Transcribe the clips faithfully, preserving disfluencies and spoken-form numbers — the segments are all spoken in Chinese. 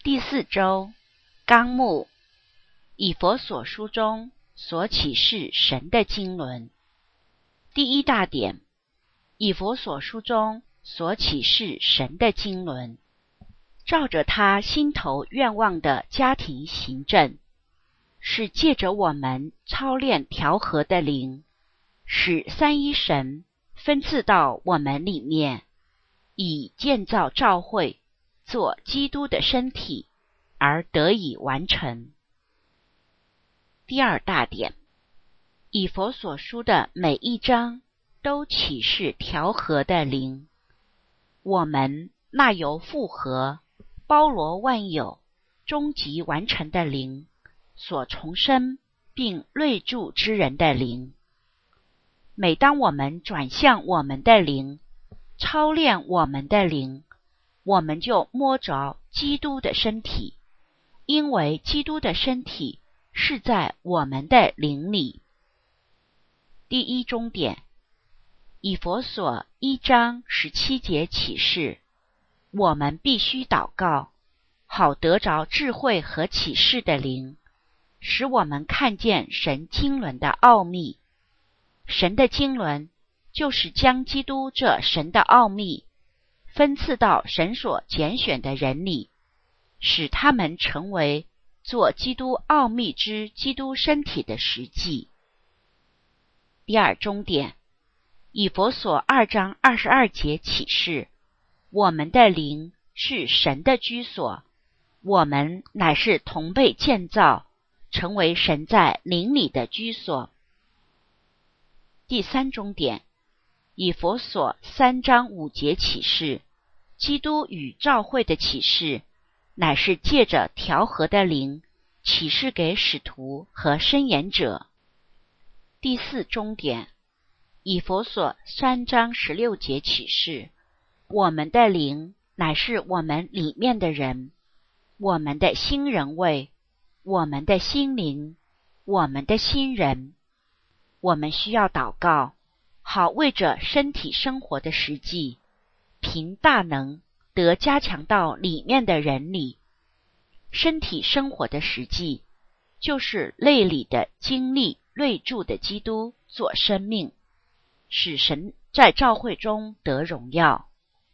第四周纲目，以佛所书中所启示神的经纶。第一大点，以佛所书中所启示神的经纶，照着他心头愿望的家庭行政，是借着我们操练调和的灵，使三一神分赐到我们里面，以建造教会，做基督的身体，而得以完成。第二大点，以佛所书的每一章都启示调和的灵，我们那由复合、包罗万有、终极完成的灵所重生并内住之人的灵。每当我们转向我们的灵，操练我们的灵，我们就摸着基督的身体，因为基督的身体是在我们的灵里。第一中点，以佛所一章十七节启示，我们必须祷告，好得着智慧和启示的灵，使我们看见神经纶的奥秘。神的经纶就是将基督这神的奥秘分赐到神所拣选的人里，使他们成为做基督奥秘之基督身体的实际。第二中点，以佛所二章二十二节启示，我们的灵是神的居所，我们乃是同被建造，成为神在灵里的居所。第三中点，以佛所三章五节启示，基督与教会的启示，乃是借着调和的灵启示给使徒和申言者。第四中点，以佛所三章十六节启示，我们的灵乃是我们里面的人，我们的新人位，我们的心灵，我们的新人。我们需要祷告，好为着身体生活的实际，凭大能得加强到里面的人里。身体生活的实际，就是内里的经历内住的基督做生命，使神在教会中得荣耀。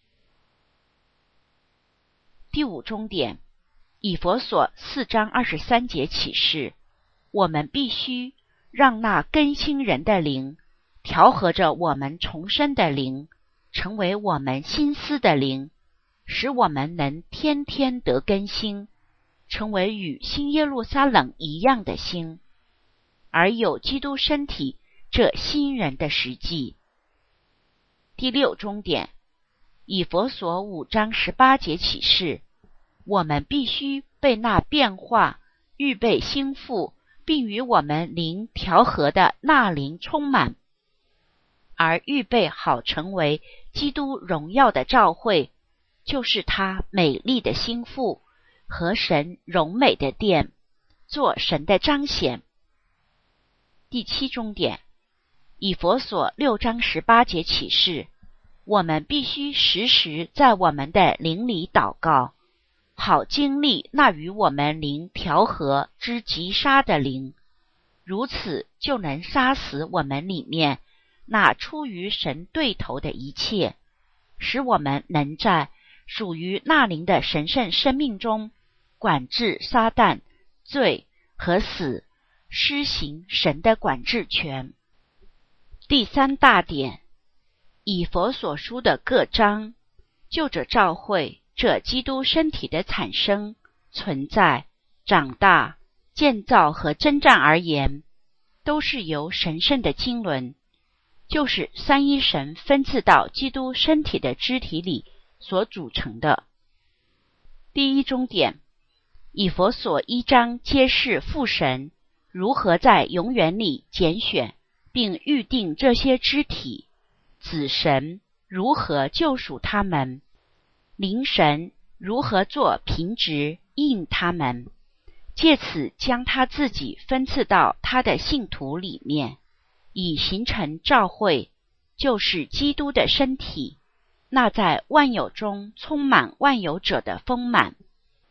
第五中点，以佛所四章二十三节启示，我们必须让那更新人的灵调和着我们重生的灵，成为我们心思的灵，使我们能天天得更新，成为与新耶路撒冷一样的心，而有基督身体这新人的实际。第六中点，以佛所五章十八节启示，我们必须被那变化预备心腹并与我们灵调和的那灵充满，而预备好成为基督荣耀的教会，就是他美丽的心腹和神荣美的殿，做神的彰显。第七中点，以佛所六章十八节启示，我们必须时时在我们的灵里祷告，好经历那与我们灵调和之击杀的灵，如此就能杀死我们里面那出于神对头的一切，使我们能在属于那灵的神圣生命中管制撒旦、罪和死，施行神的管制权。第三大点，以佛所书的各章，就着教会这基督身体的产生、存在、长大、建造和征战而言，都是由神圣的经纶，就是三一神分赐到基督身体的肢体里所组成的。第一中点，以佛所一章揭示父神如何在永远里拣选并预定这些肢体，子神如何救赎他们，灵神如何做平直应他们，借此将他自己分赐到他的信徒里面，以形成教会，就是基督的身体，那在万有中充满万有者的丰满。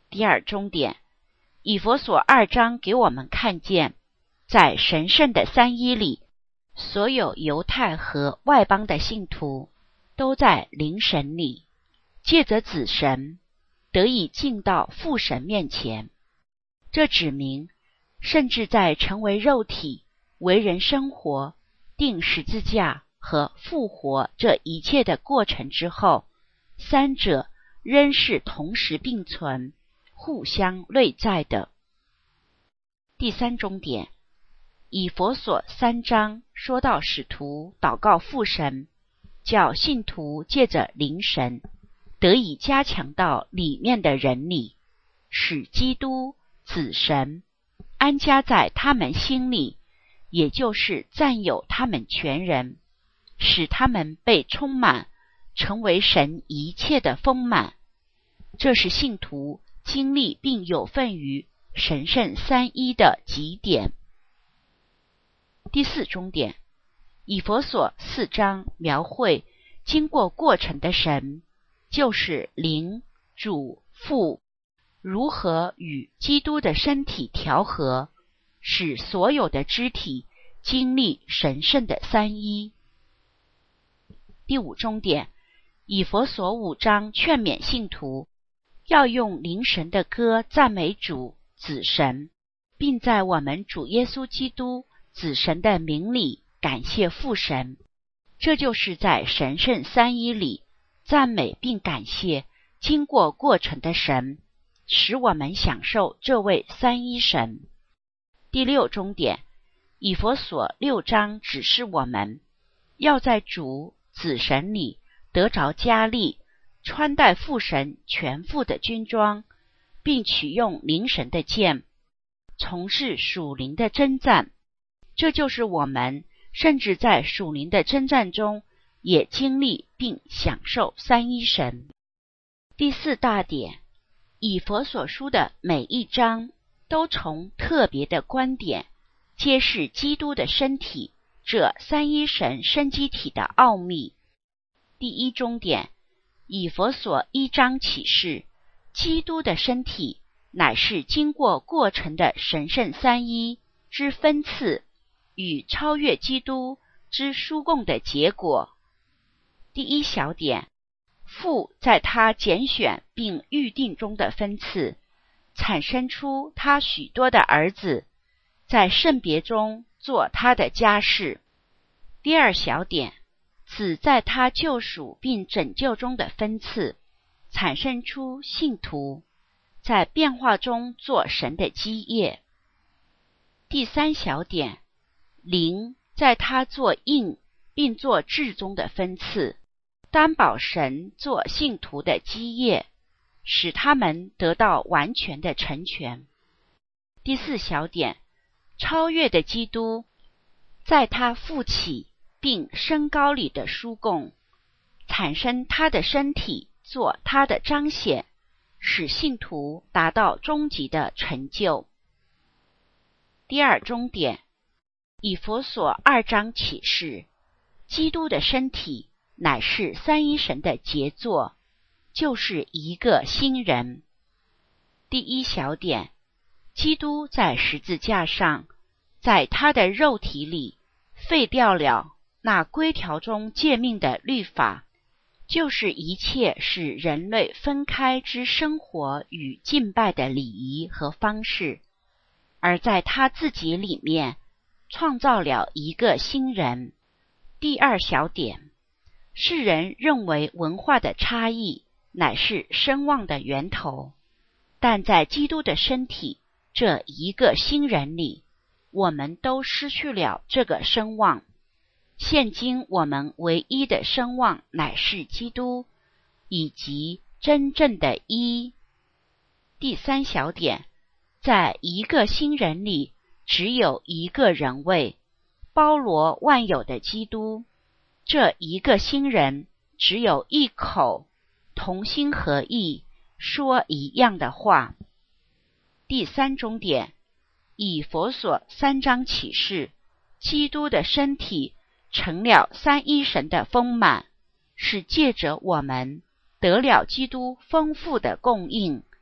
第二终点，以弗所二章给我们看见，在神圣的三一里，所有犹太和外邦的信徒都在灵神里，借着子神得以进到父神面前。这指明，甚至在成为肉体、为人生活、钉十字架和复活这一切的过程之后，三者仍是同时并存，互相内在的。第三终点，以弗所三章说到使徒祷告父神，叫信徒借着灵神得以加强到里面的人里，使基督子神安家在他们心里，也就是占有他们全人，使他们被充满，成为神一切的丰满。这是信徒经历并有份于神圣三一的极点。第四终点，以弗所四章描绘经过过程的神，就是灵、主、父，如何与基督的身体调和，使所有的肢体经历神圣的三一。第五终点，以弗所五章劝勉信徒要用灵神的歌赞美主子神，并在我们主耶稣基督子神的名里感谢父神。这就是在神圣三一里赞美并感谢经过过程的神，使我们享受这位三一神。第六终点，以弗所六章指示我们要在主子神里得着加力，穿戴父神全副的军装，并取用灵神的剑，从事属灵的征战。这就是我们甚至在属灵的征战中也经历并享受三一神。第四大点，以弗所书的每一章都从特别的观点揭示基督的身体这三一神生机体的奥秘。第一终点，以弗所一章启示基督的身体乃是经过过程的神圣三一之分赐与超越基督之殊共的结果。第一小点，父在他拣选并预定中的分赐，产生出他许多的儿子，在圣别中做他的家事。第二小点，子在他救赎并拯救中的分赐，产生出信徒，在变化中做神的基业。第三小点，灵在他做印并做至中的分赐，担保神做信徒的基业，使他们得到完全的成全。第四小点，超越的基督在他复起并升高里的殊共，产生他的身体做他的彰显，使信徒达到终极的成就。第二终点，以弗所二章启示基督的身体乃是三一神的杰作，就是一个新人。第一小点，基督在十字架上，在他的肉体里废掉了那规条中诫命的律法，就是一切使人类分开之生活与敬拜的礼仪和方式，而在他自己里面创造了一个新人。第二小点，世人认为文化的差异乃是声望的源头，但在基督的身体这一个新人里，我们都失去了这个声望。现今我们唯一的声望乃是基督，以及真正的一。第三小点，在一个新人里只有一个人位，包罗万有的基督。这一个新人只有一口，同心合意，说一样的话。第三终点，以弗所三章启示基督的身体成了三一神的丰满，是借着我们得了基督丰富的供应，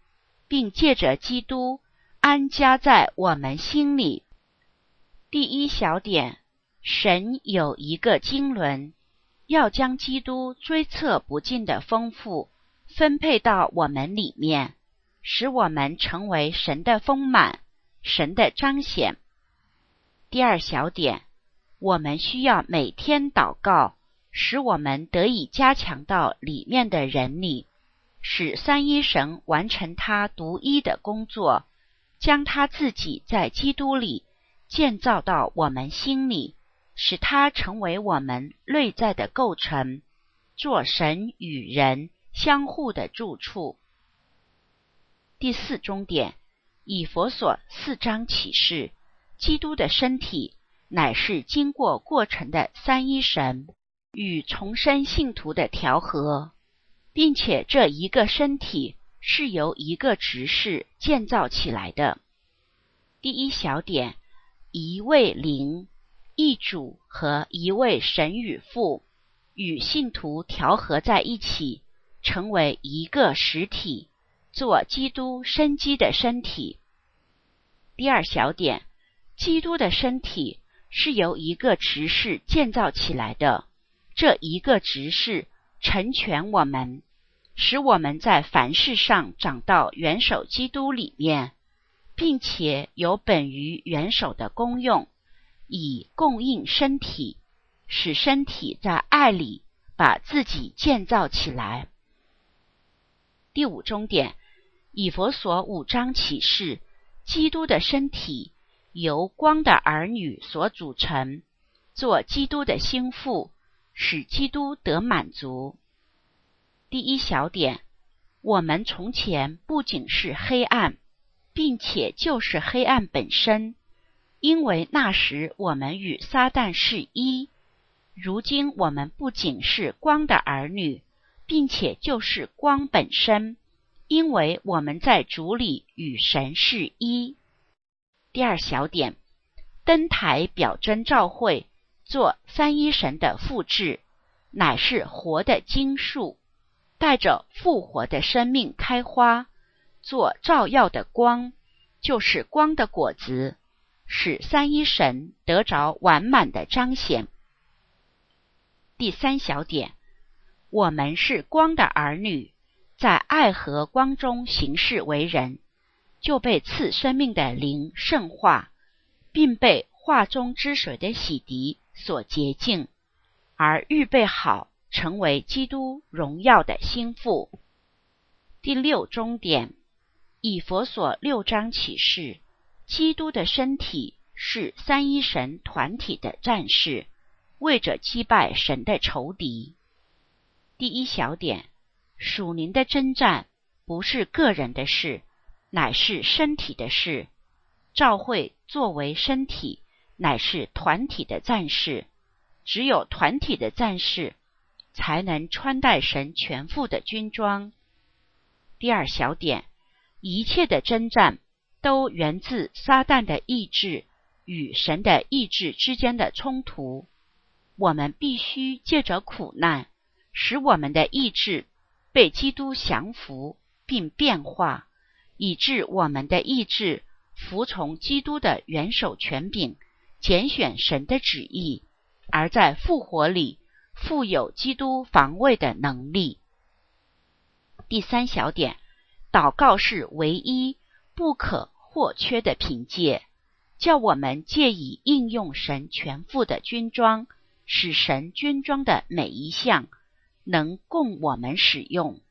并借着基督安家在我们心里。第一小点，神有一个经纶，要将基督追测不尽的丰富分配到我们里面，使我们成为神的丰满，神的彰显。第二小点，我们需要每天祷告，使我们得以加强到里面的人里，使三一神完成他独一的工作，将他自己在基督里建造到我们心里，使他成为我们内在的构成，做神与人相互的住处。第四中点，以弗所四章启示，基督的身体乃是经过过程的三一神与重生信徒的调和，并且这一个身体是由一个执事建造起来的。第一小点，一位灵，一主和一位神与父与信徒调和在一起，成为一个实体，做基督生机的身体。第二小点，基督的身体是由一个执事建造起来的，这一个执事成全我们，使我们在凡事上长到元首基督里面，并且有本于元首的功用，以供应身体，使身体在爱里把自己建造起来。第五中点，以弗所五章启示，基督的身体由光的儿女所组成，做基督的心腹，使基督得满足。第一小点，我们从前不仅是黑暗，并且就是黑暗本身，因为那时我们与撒旦是一。如今我们不仅是光的儿女，并且就是光本身，因为我们在主里与神是一。第二小点，灯台表征召会，做三一神的复制，乃是活的经树，带着复活的生命开花，做照耀的光，就是光的果子，使三一神得着完满的彰显。第三小点，我们是光的儿女，在爱和光中行事为人，就被赐生命的灵圣化，并被化中之水的洗涤所洁净，而预备好成为基督荣耀的心腹。第六中点，以弗所六章启示，基督的身体是三一神团体的战士，为着击败神的仇敌。第一小点，属灵的征战不是个人的事，乃是身体的事。教会作为身体，乃是团体的战士，只有团体的战士才能穿戴神全副的军装。第二小点，一切的征战都源自撒旦的意志与神的意志之间的冲突。我们必须借着苦难，使我们的意志被基督降服并变化，以致我们的意志服从基督的元首权柄，拣选神的旨意，而在复活里富有基督防卫的能力。第三小点，祷告是唯一不可或缺的凭借，叫我们借以应用神全副的军装，使神军装的每一项能供我们使用。